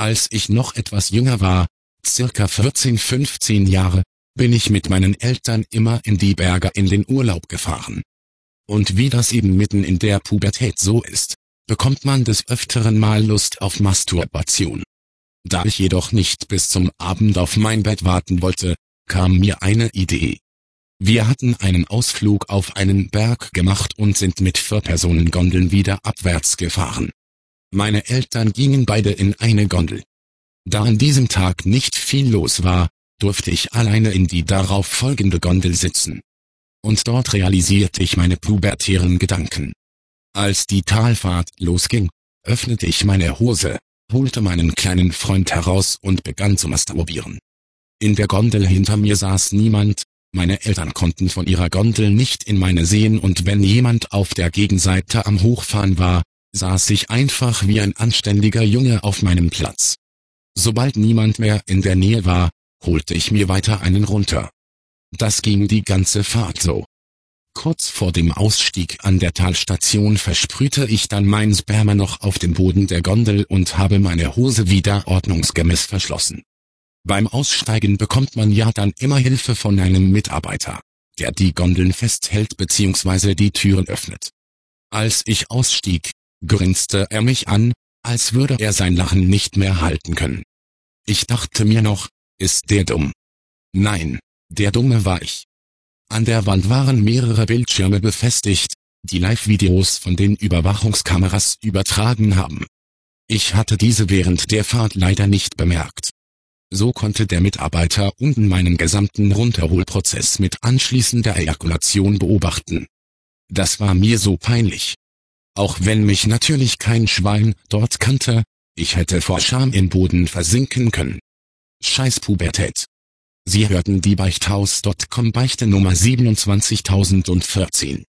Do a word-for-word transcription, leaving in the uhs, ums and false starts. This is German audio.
Als ich noch etwas jünger war, circa vierzehn, fünfzehn Jahre, bin ich mit meinen Eltern immer in die Berge in den Urlaub gefahren. Und wie das eben mitten in der Pubertät so ist, bekommt man des Öfteren mal Lust auf Masturbation. Da ich jedoch nicht bis zum Abend auf mein Bett warten wollte, kam mir eine Idee. Wir hatten einen Ausflug auf einen Berg gemacht und sind mit Vier-Personen-Gondeln wieder abwärts gefahren. Meine Eltern gingen beide in eine Gondel. Da an diesem Tag nicht viel los war, durfte ich alleine in die darauf folgende Gondel sitzen. Und dort realisierte ich meine pubertären Gedanken. Als die Talfahrt losging, öffnete ich meine Hose, holte meinen kleinen Freund heraus und begann zu masturbieren. In der Gondel hinter mir saß niemand, meine Eltern konnten von ihrer Gondel nicht in meine sehen und wenn jemand auf der Gegenseite am Hochfahren war, saß ich einfach wie ein anständiger Junge auf meinem Platz. Sobald niemand mehr in der Nähe war, holte ich mir weiter einen runter. Das ging die ganze Fahrt so. Kurz vor dem Ausstieg an der Talstation versprühte ich dann mein Sperma noch auf den Boden der Gondel und habe meine Hose wieder ordnungsgemäß verschlossen. Beim Aussteigen bekommt man ja dann immer Hilfe von einem Mitarbeiter, der die Gondeln festhält bzw. die Türen öffnet. Als ich ausstieg, grinste er mich an, als würde er sein Lachen nicht mehr halten können. Ich dachte mir noch, ist der dumm? Nein, der Dumme war ich. An der Wand waren mehrere Bildschirme befestigt, die Live-Videos von den Überwachungskameras übertragen haben. Ich hatte diese während der Fahrt leider nicht bemerkt. So konnte der Mitarbeiter unten meinen gesamten Runterholprozess mit anschließender Ejakulation beobachten. Das war mir so peinlich. Auch wenn mich natürlich kein Schwein dort kannte, ich hätte vor Scham im Boden versinken können. Scheiß Pubertät. Sie hörten die Beichthaus Punkt com Beichte Nummer siebenundzwanzigtausendvierzehn.